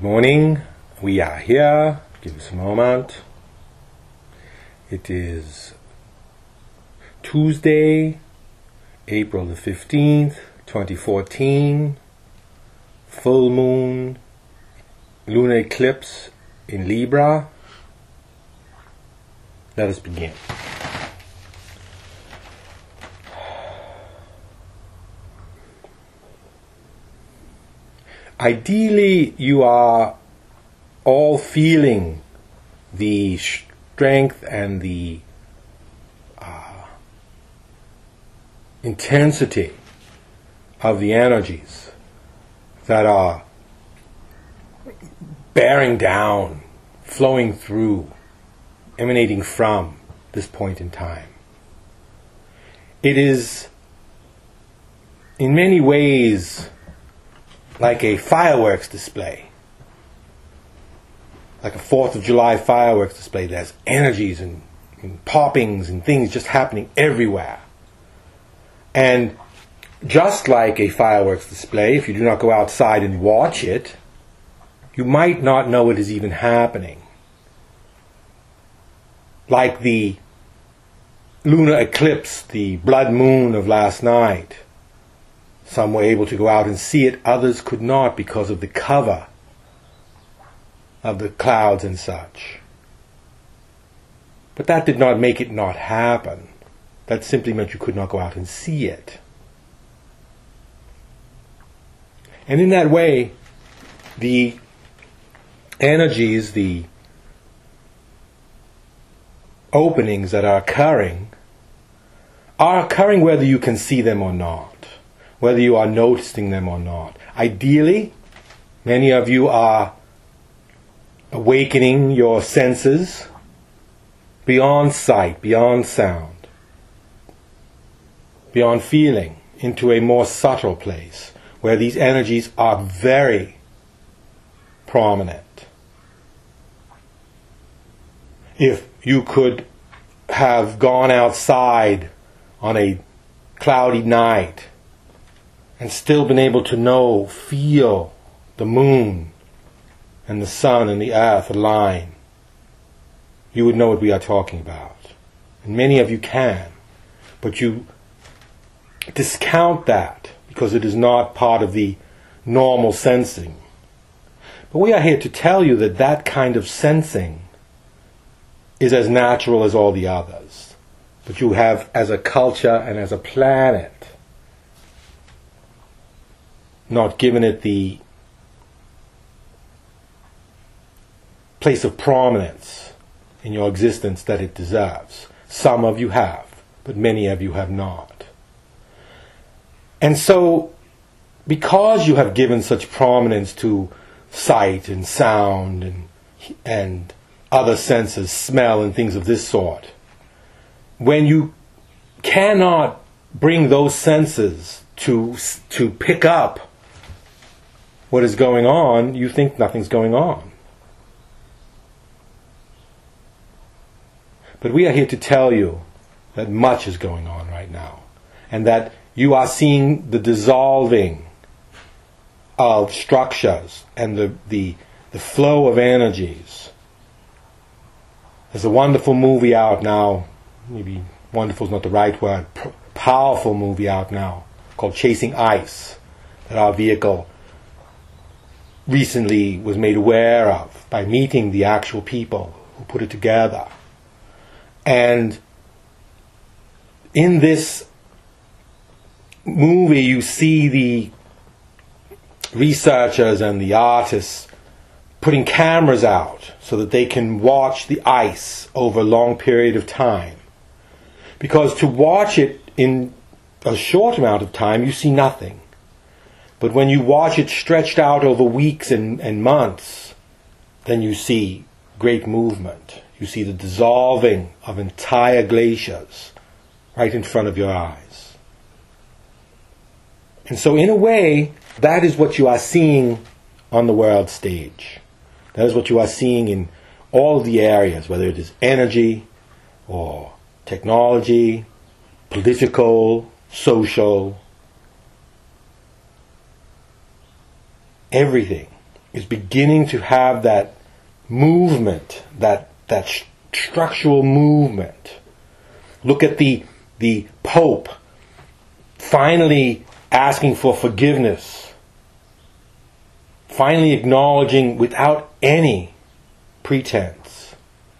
Morning, we are here. Give us a moment. It is Tuesday, April the 15th, 2014, full moon, lunar eclipse in Libra. Let us begin. Ideally, you are all feeling the strength and the intensity of the energies that are bearing down, flowing through, emanating from this point in time. It is in many ways like a fireworks display, like a 4th of July fireworks display. There's energies and poppings and things just happening everywhere. And just like a fireworks display, if you do not go outside and watch it, you might not know it is even happening. Like the lunar eclipse, the blood moon of last night. Some were able to go out and see it, others could not because of the cover of the clouds and such. But that did not make it not happen. That simply meant you could not go out and see it. And in that way, the energies, the openings that are occurring whether you can see them or not. Whether you are noticing them or not. Ideally, many of you are awakening your senses beyond sight, beyond sound, beyond feeling, into a more subtle place where these energies are very prominent. If you could have gone outside on a cloudy night and still been able to feel the moon and the sun and the earth align, you would know what we are talking about. And many of you can, but you discount that because it is not part of the normal sensing. But we are here to tell you that that kind of sensing is as natural as all the others. But you have, as a culture and as a planet, not given it the place of prominence in your existence that it deserves. Some of you have, but many of you have not. And so, because you have given such prominence to sight and sound and other senses, smell and things of this sort, when you cannot bring those senses to pick up what is going on, you think nothing's going on. But we are here to tell you that much is going on right now, and that you are seeing the dissolving of structures and the flow of energies. There's a wonderful movie out now, maybe wonderful is not the right word, powerful movie out now, called Chasing Ice, that our vehicle recently was made aware of by meeting the actual people who put it together. And in this movie you see the researchers and the artists putting cameras out so that they can watch the ice over a long period of time. Because to watch it in a short amount of time, you see nothing. But when you watch it stretched out over weeks and months, then you see great movement. You see the dissolving of entire glaciers right in front of your eyes. And so in a way, that is what you are seeing on the world stage. That is what you are seeing in all the areas, whether it is energy or technology, political, social, everything is beginning to have that movement, that structural movement. Look at the Pope finally asking for forgiveness, finally acknowledging without any pretense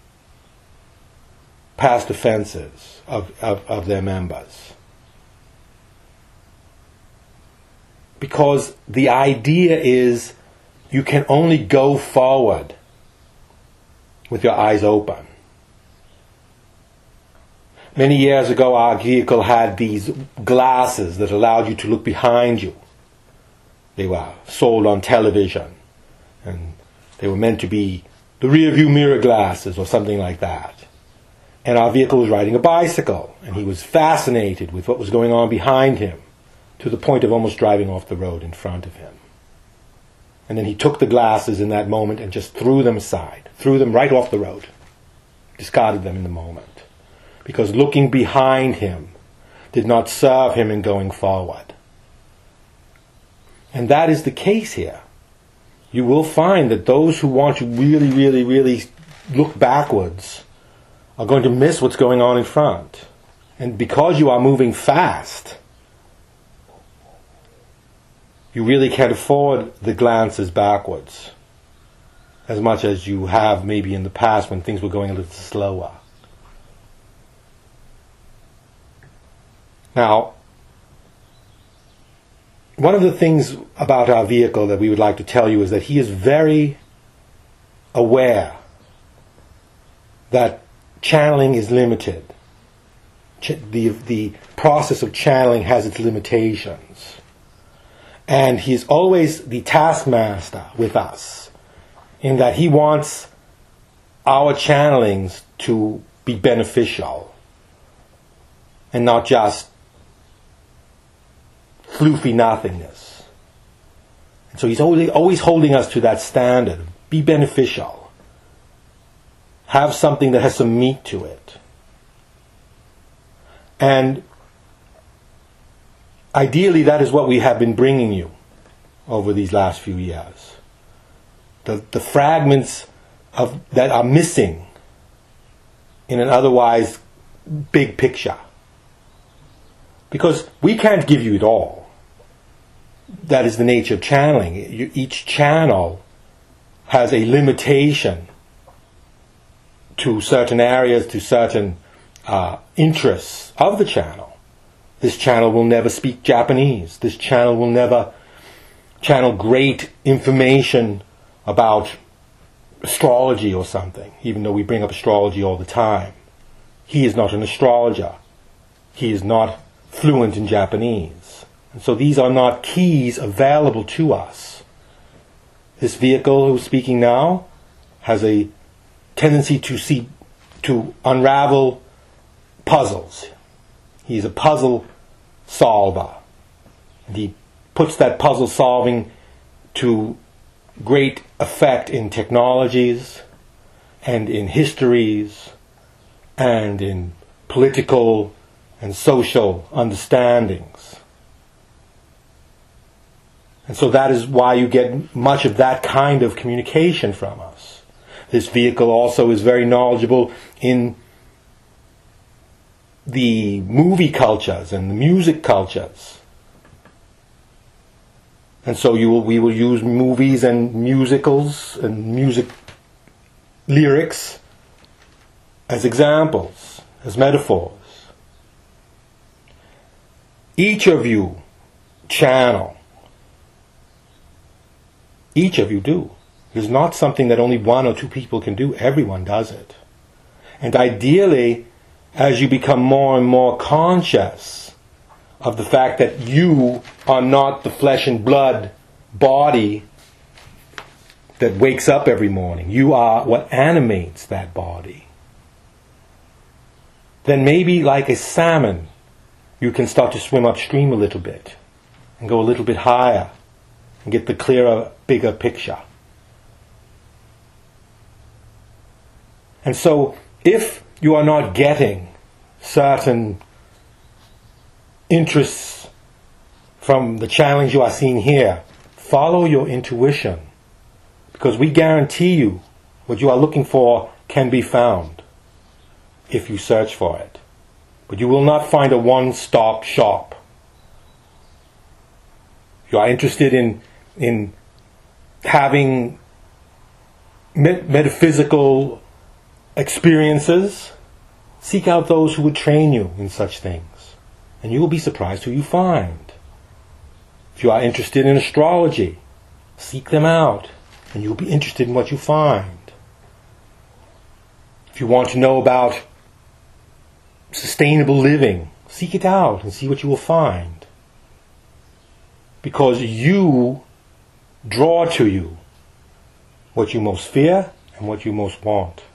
past offenses of their members. Because the idea is you can only go forward with your eyes open. Many years ago, our vehicle had these glasses that allowed you to look behind you. They were sold on television, and they were meant to be the rear view mirror glasses or something like that. And our vehicle was riding a bicycle, and he was fascinated with what was going on behind him, to the point of almost driving off the road in front of him. And then he took the glasses in that moment and just threw them aside, threw them right off the road, discarded them in the moment. Because looking behind him did not serve him in going forward. And that is the case here. You will find that those who want to really, really, really look backwards are going to miss what's going on in front. And because you are moving fast, you really can't afford the glances backwards as much as you have maybe in the past when things were going a little slower. Now, one of the things about our vehicle that we would like to tell you is that he is very aware that channeling is limited. The process of channeling has its limitations. And he's always the taskmaster with us, in that he wants our channelings to be beneficial and not just floofy nothingness. And so he's always holding us to that standard. Be beneficial. Have something that has some meat to it. And ideally, that is what we have been bringing you over these last few years. The fragments that are missing in an otherwise big picture. Because we can't give you it all. That is the nature of channeling. Each channel has a limitation to certain areas, to certain interests of the channel. This channel will never speak Japanese. This channel will never channel great information about astrology or something, even though we bring up astrology all the time. He is not an astrologer. He is not fluent in Japanese. And so these are not keys available to us. This vehicle who's speaking now has a tendency to unravel puzzles. He's a puzzle solver. And he puts that puzzle solving to great effect in technologies and in histories and in political and social understandings. And so that is why you get much of that kind of communication from us. This vehicle also is very knowledgeable in the movie cultures and the music cultures. And so we will use movies and musicals and music lyrics as examples, as metaphors. Each of you channel. Each of you do. It is not something that only one or two people can do. Everyone does it. And ideally, as you become more and more conscious of the fact that you are not the flesh and blood body that wakes up every morning, you are what animates that body, then maybe like a salmon, you can start to swim upstream a little bit and go a little bit higher and get the clearer, bigger picture. And so, if you are not getting certain interests from the challenge you are seeing here, follow your intuition. Because we guarantee you what you are looking for can be found if you search for it. But you will not find a one-stop shop. If you are interested in having metaphysical experiences, seek out those who would train you in such things. And you will be surprised who you find. If you are interested in astrology, seek them out, and you'll be interested in what you find. If you want to know about sustainable living, seek it out and see what you will find. Because you draw to you what you most fear and what you most want.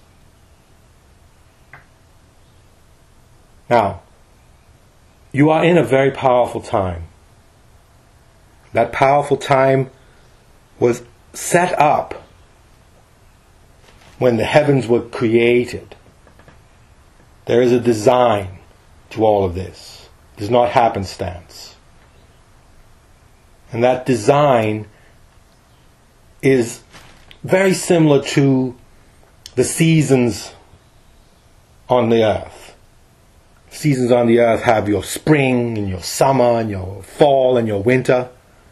Now, you are in a very powerful time. That powerful time was set up when the heavens were created. There is a design to all of this. It is not happenstance. And that design is very similar to the seasons on the earth. Seasons on the earth have your spring and your summer and your fall and your winter.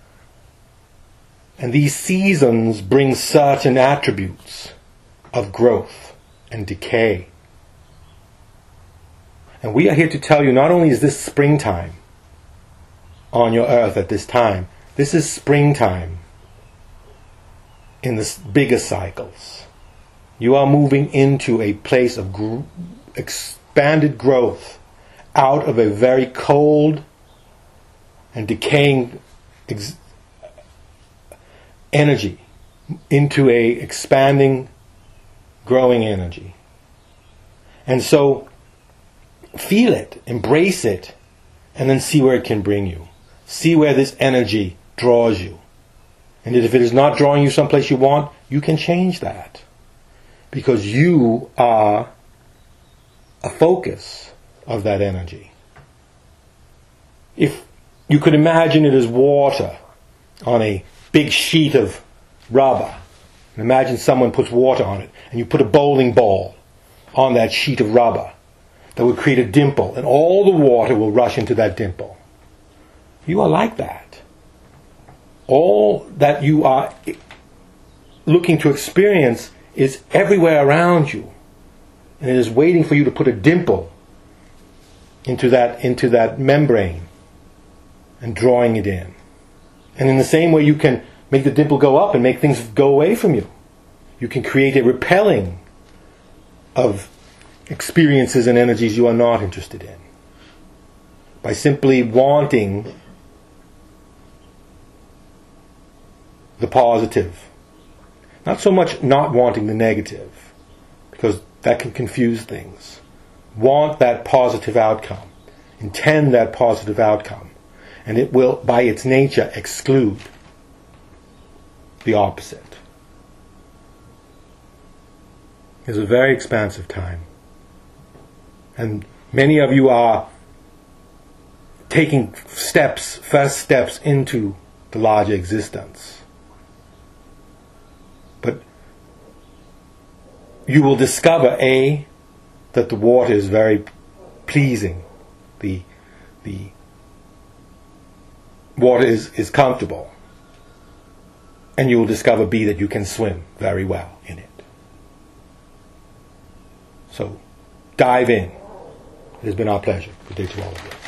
And these seasons bring certain attributes of growth and decay. And we are here to tell you, not only is this springtime on your earth at this time, this is springtime in the bigger cycles. You are moving into a place of expanded growth out of a very cold and decaying energy into a expanding, growing energy. And so feel it, embrace it, and then see where it can bring you. See where this energy draws you. And if it is not drawing you someplace you want, you can change that. Because you are a focus of that energy. If you could imagine it as water on a big sheet of rubber, and imagine someone puts water on it, and you put a bowling ball on that sheet of rubber, that would create a dimple, and all the water will rush into that dimple. You are like that. All that you are looking to experience is everywhere around you, and it is waiting for you to put a dimple into that membrane and drawing it in. And in the same way, you can make the dimple go up and make things go away from you. You can create a repelling of experiences and energies you are not interested in by simply wanting the positive. Not so much not wanting the negative, because that can confuse things. Want that positive outcome. Intend that positive outcome. And it will, by its nature, exclude the opposite. It's a very expansive time. And many of you are taking first steps into the larger existence. But you will discover, A, that the water is very pleasing. The water is comfortable. And you will discover, B, that you can swim very well in it. So, dive in. It has been our pleasure. Good day to all of you.